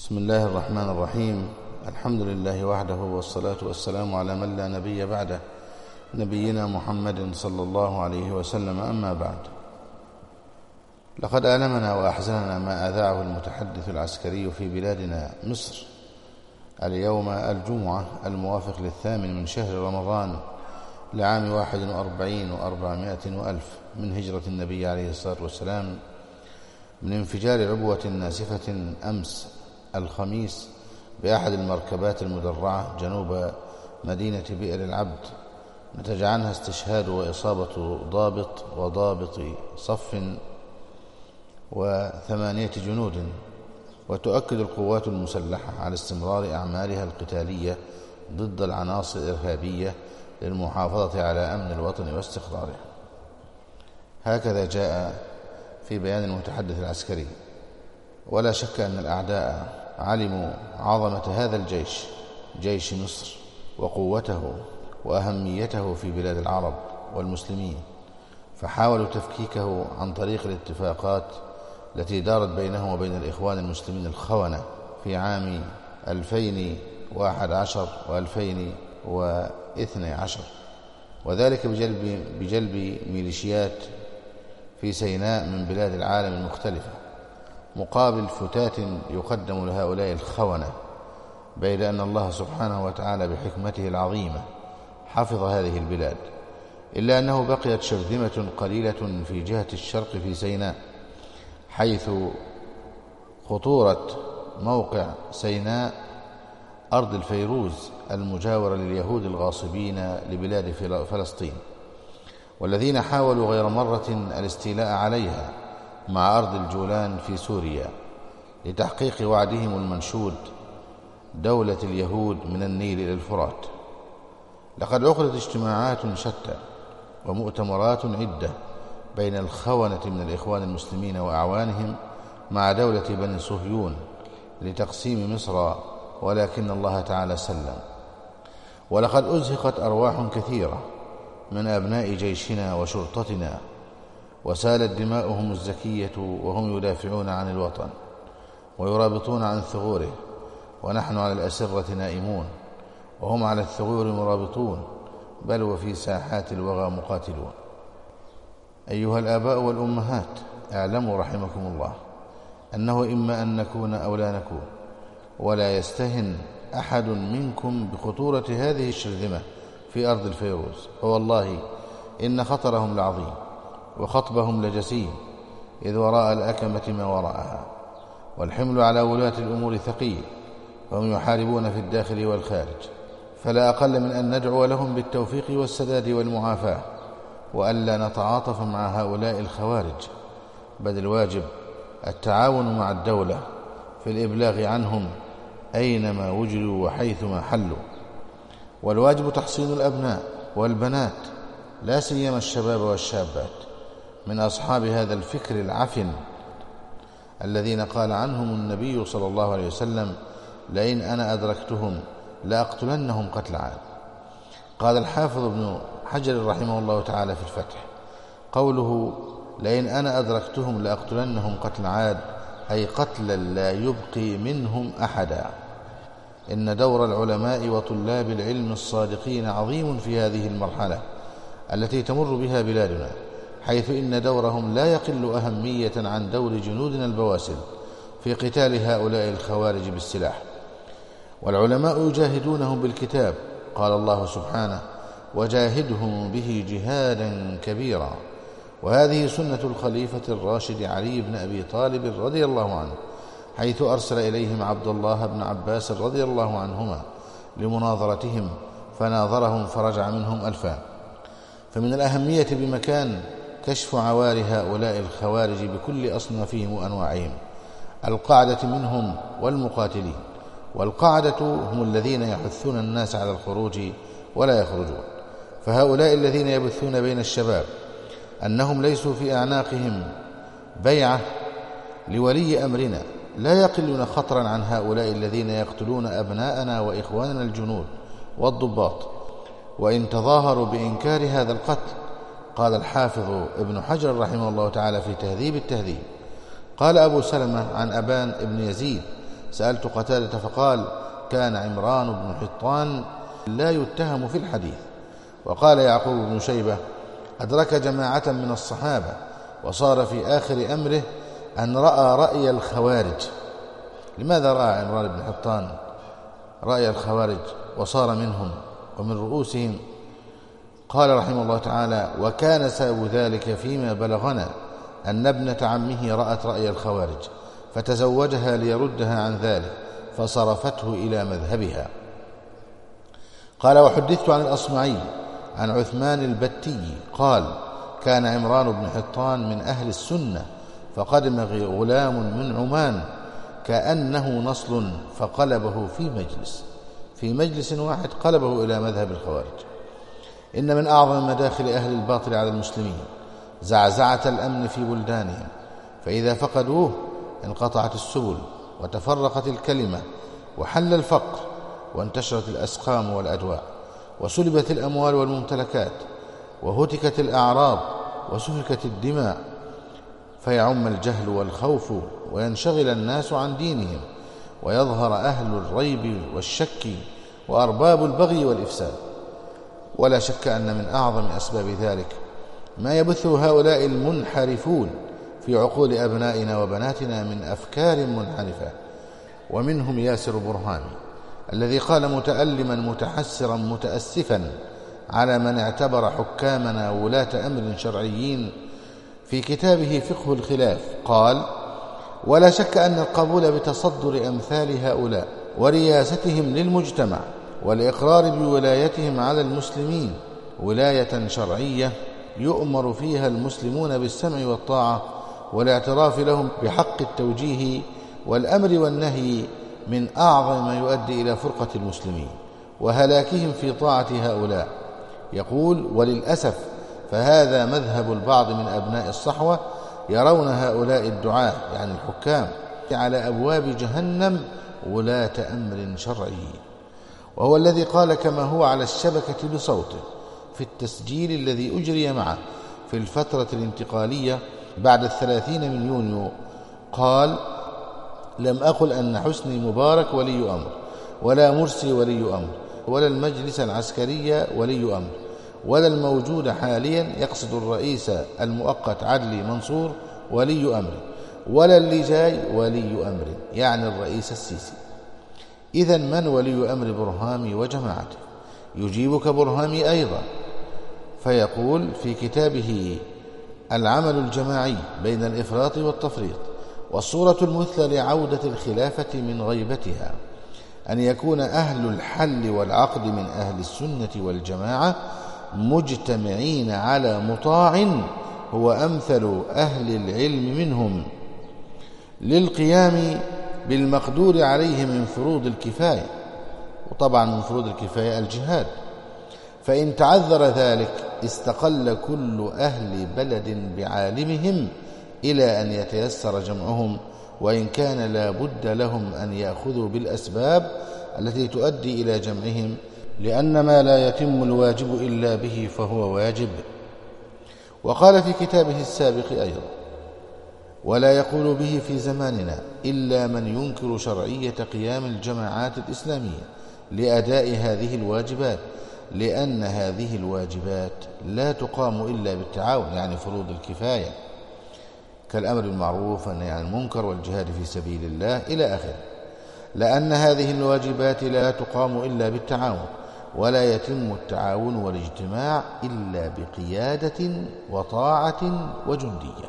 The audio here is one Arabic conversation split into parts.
بسم الله الرحمن الرحيم. الحمد لله وحده، والصلاة والسلام على من لا نبي بعده، نبينا محمد صلى الله عليه وسلم. أما بعد، لقد ألمنا وأحزننا ما أذاعه المتحدث العسكري في بلادنا مصر اليوم الجمعة الموافق 8 من شهر رمضان لعام 41 و400 وألف من هجرة النبي عليه الصلاة والسلام، من انفجار عبوة ناسفة أمس الخميس بأحد المركبات المدرعة جنوب مدينة بئر العبد، نتج عنها استشهاد وإصابة ضابط وضابط صف و8 جنود. وتؤكد القوات المسلحة على استمرار أعمالها القتالية ضد العناصر الإرهابية للمحافظة على أمن الوطن واستقراره. هكذا جاء في بيان المتحدث العسكري. ولا شك أن الأعداء علموا عظمة هذا الجيش، جيش مصر، وقوته وأهميته في بلاد العرب والمسلمين، فحاولوا تفكيكه عن طريق الاتفاقات التي دارت بينهم وبين الإخوان المسلمين الخونة في عام 2011 و2012، وذلك بجلب ميليشيات في سيناء من بلاد العالم المختلفة مقابل فتات يقدم لهؤلاء الخونة، بيد أن الله سبحانه وتعالى بحكمته العظيمة حفظ هذه البلاد، إلا أنه بقيت شرذمة قليلة في جهة الشرق في سيناء، حيث خطورة موقع سيناء أرض الفيروز المجاورة لليهود الغاصبين لبلاد فلسطين، والذين حاولوا غير مرة الاستيلاء عليها مع أرض الجولان في سوريا لتحقيق وعدهم المنشود دولة اليهود من النيل إلى الفرات. لقد عقدت اجتماعات شتى ومؤتمرات عدة بين الخونة من الإخوان المسلمين وأعوانهم مع دولة بني صهيون لتقسيم مصر، ولكن الله تعالى سلم. ولقد أزهقت أرواح كثيرة من أبناء جيشنا وشرطتنا، وسالت دماؤهم الزكية وهم يدافعون عن الوطن ويرابطون عن ثغوره، ونحن على الأسرة نائمون وهم على الثغور مرابطون، بل وفي ساحات الوغى مقاتلون. أيها الآباء والأمهات، اعلموا رحمكم الله أنه إما أن نكون أو لا نكون، ولا يستهن أحد منكم بخطورة هذه الشرذمة في أرض الفيروز، فوالله إن خطرهم لعظيم وخطبهم لجسيم، إذ وراء الأكمة ما وراءها، والحمل على ولاة الأمور ثقيل، وهم يحاربون في الداخل والخارج، فلا أقل من أن ندعو لهم بالتوفيق والسداد والمعافاة، وألا نتعاطف مع هؤلاء الخوارج، بل الواجب التعاون مع الدولة في الإبلاغ عنهم أينما وجدوا وحيثما حلوا. والواجب تحصين الأبناء والبنات، لا سيما الشباب والشابات، من أصحاب هذا الفكر العفن الذين قال عنهم النبي صلى الله عليه وسلم: لئن أنا أدركتهم لأقتلنهم قتل عاد. قال الحافظ ابن حجر رحمه الله تعالى في الفتح: قوله لئن أنا أدركتهم لأقتلنهم قتل عاد، أي قتلا لا يبقي منهم أحدا. إن دور العلماء وطلاب العلم الصادقين عظيم في هذه المرحلة التي تمر بها بلادنا، حيث إن دورهم لا يقل أهمية عن دور جنودنا البواسل في قتال هؤلاء الخوارج بالسلاح. والعلماء يجاهدونهم بالكتاب، قال الله سبحانه: وجاهدهم به جهادا كبيرا. وهذه سنة الخليفة الراشد علي بن أبي طالب رضي الله عنه، حيث أرسل إليهم عبد الله بن عباس رضي الله عنهما لمناظرتهم، فناظرهم فرجع منهم 1000. فمن الأهمية بمكان كشف عوار هؤلاء الخوارج بكل أصنافهم وأنواعهم، القاعدة منهم والمقاتلين. والقاعدة هم الذين يحثون الناس على الخروج ولا يخرجون، فهؤلاء الذين يبثون بين الشباب أنهم ليسوا في أعناقهم بيعة لولي أمرنا لا يقلون خطرا عن هؤلاء الذين يقتلون أبناءنا وإخواننا الجنود والضباط، وإن تظاهروا بإنكار هذا القتل. قال الحافظ ابن حجر رحمه الله تعالى في تهذيب التهذيب: قال أبو سلمة عن أبان ابن يزيد: سألت قتادة فقال كان عمران بن حطان لا يتهم في الحديث. وقال يعقوب بن شيبة أدرك جماعة من الصحابة وصار في آخر أمره أن رأى رأي الخوارج. لماذا رأى عمران بن حطان رأي الخوارج وصار منهم ومن رؤوسهم؟ قال رحمه الله تعالى وكان سبب ذلك فيما بلغنا أن ابنة عمه رأت رأي الخوارج فتزوجها ليردها عن ذلك فصرفته إلى مذهبها. قال وحدثت عن الأصمعي عن عثمان البتي قال كان عمران بن حطان من أهل السنة فقدم غلام من عمان كأنه نصل فقلبه في مجلس واحد قلبه إلى مذهب الخوارج. إن من أعظم مداخل أهل الباطل على المسلمين زعزعة الأمن في بلدانهم، فإذا فقدوه انقطعت السبل وتفرقت الكلمة وحل الفقر وانتشرت الأسقام والأدواء وسلبت الأموال والممتلكات وهتكت الأعراض وسفكت الدماء، فيعم الجهل والخوف وينشغل الناس عن دينهم ويظهر أهل الريب والشك وأرباب البغي والإفساد. ولا شك أن من أعظم أسباب ذلك ما يبثه هؤلاء المنحرفون في عقول أبنائنا وبناتنا من أفكار منحرفة. ومنهم ياسر برهامي الذي قال متألما متحسرا متأسفا على من اعتبر حكامنا ولاة أمر شرعيين في كتابه فقه الخلاف، قال ولا شك أن القبول بتصدر أمثال هؤلاء ورياستهم للمجتمع والإقرار بولايتهم على المسلمين ولاية شرعية يؤمر فيها المسلمون بالسمع والطاعة والاعتراف لهم بحق التوجيه والأمر والنهي من أعظم ما يؤدي إلى فرقة المسلمين وهلاكهم في طاعة هؤلاء. يقول وللأسف فهذا مذهب البعض من أبناء الصحوة يرون هؤلاء الدعاة يعني الحكام على أبواب جهنم ولاة أمر شرعي، وهو الذي قال كما هو على الشبكة بصوته في التسجيل الذي أجري معه في الفترة الانتقالية بعد 30 من يونيو، قال لم أقل أن حسني مبارك ولي أمر ولا مرسي ولي أمر ولا المجلس العسكري ولي أمر ولا الموجود حاليا يقصد الرئيس المؤقت عدلي منصور ولي أمر ولا اللي جاي ولي أمر يعني الرئيس السيسي. إذن من ولي أمر برهامي وجماعته؟ يجيبك برهامي أيضا فيقول في كتابه العمل الجماعي بين الإفراط والتفريط والصورة المثلى لعودة الخلافة من غيبتها أن يكون أهل الحل والعقد من أهل السنة والجماعة مجتمعين على مطاع هو أمثل أهل العلم منهم للقيام بالمقدور عليه من فروض الكفاية، وطبعا من فروض الكفاية الجهاد، فإن تعذر ذلك استقل كل أهل بلد بعالمهم إلى أن يتيسر جمعهم، وإن كان لا بد لهم أن يأخذوا بالأسباب التي تؤدي إلى جمعهم، لأن ما لا يتم الواجب إلا به فهو واجب. وقال في كتابه السابق أيضا ولا يقول به في زماننا إلا من ينكر شرعية قيام الجماعات الإسلامية لأداء هذه الواجبات، لأن هذه الواجبات لا تقام إلا بالتعاون يعني فروض الكفاية كالأمر بالمعروف والنهي عن المنكر والجهاد في سبيل الله إلى آخره، لأن هذه الواجبات لا تقام إلا بالتعاون ولا يتم التعاون والاجتماع إلا بقيادة وطاعة وجندية.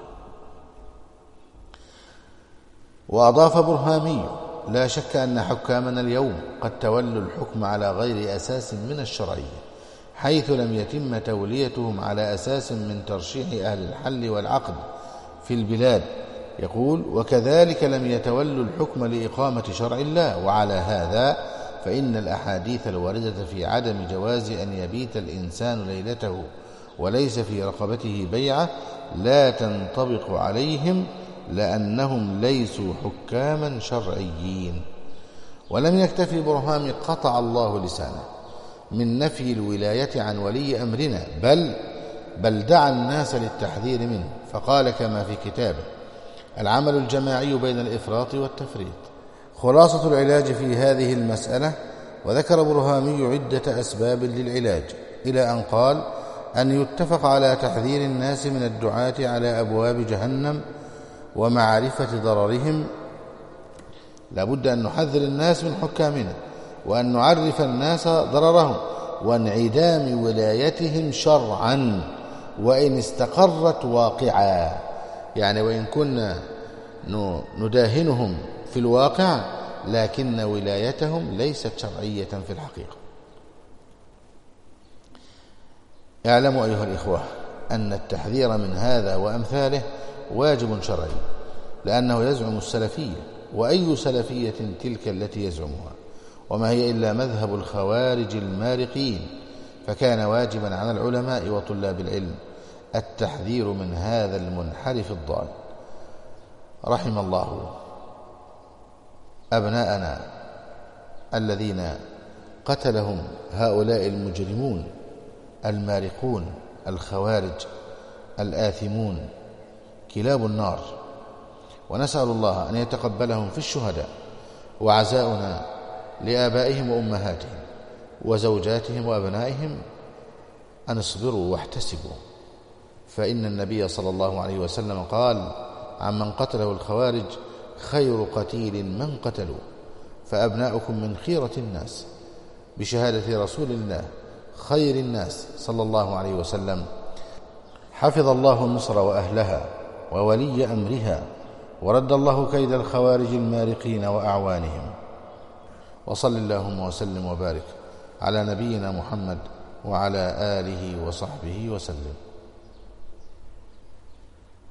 وأضاف برهامي لا شك أن حكامنا اليوم قد تولوا الحكم على غير أساس من الشرعية، حيث لم يتم توليتهم على أساس من ترشيح أهل الحل والعقد في البلاد. يقول وكذلك لم يتولوا الحكم لإقامة شرع الله، وعلى هذا فإن الأحاديث الواردة في عدم جواز أن يبيت الإنسان ليلته وليس في رقبته بيعة لا تنطبق عليهم لأنهم ليسوا حكاما شرعيين. ولم يكتفي برهام قطع الله لسانه من نفي الولاية عن ولي أمرنا، بل دعا الناس للتحذير منه، فقال كما في كتابه العمل الجماعي بين الإفراط والتفريط خلاصة العلاج في هذه المسألة: وذكر برهامي عدة أسباب للعلاج إلى أن قال: أن يتفق على تحذير الناس من الدعاة على أبواب جهنم ومعرفة ضررهم. لابد أن نحذر الناس من حكامنا، وأن نعرف الناس ضررهم، وانعدام ولايتهم شرعا وإن استقرت واقعا، يعني وإن كنا نداهنهم في الواقع لكن ولايتهم ليست شرعية في الحقيقة. اعلموا أيها الإخوة أن التحذير من هذا وأمثاله واجب شرعي، لأنه يزعم السلفية، وأي سلفية تلك التي يزعمها؟ وما هي إلا مذهب الخوارج المارقين. فكان واجبا على العلماء وطلاب العلم التحذير من هذا المنحرف الضال. رحم الله أبناءنا الذين قتلهم هؤلاء المجرمون المارقون الخوارج الآثمون كلاب النار، ونسأل الله أن يتقبلهم في الشهداء. وعزاؤنا لآبائهم وأمهاتهم وزوجاتهم وأبنائهم أن اصبروا واحتسبوا، فإن النبي صلى الله عليه وسلم قال عمن قتله الخوارج: خير قتيل من قتلوا، فأبناؤكم من خيرة الناس، بشهادة رسول الله خير الناس صلى الله عليه وسلم. حفظ الله مصر وأهلها وولي أمرها، ورد الله كيد الخوارج المارقين وأعوانهم. وصل اللهم وسلم وبارك على نبينا محمد وعلى آله وصحبه وسلم.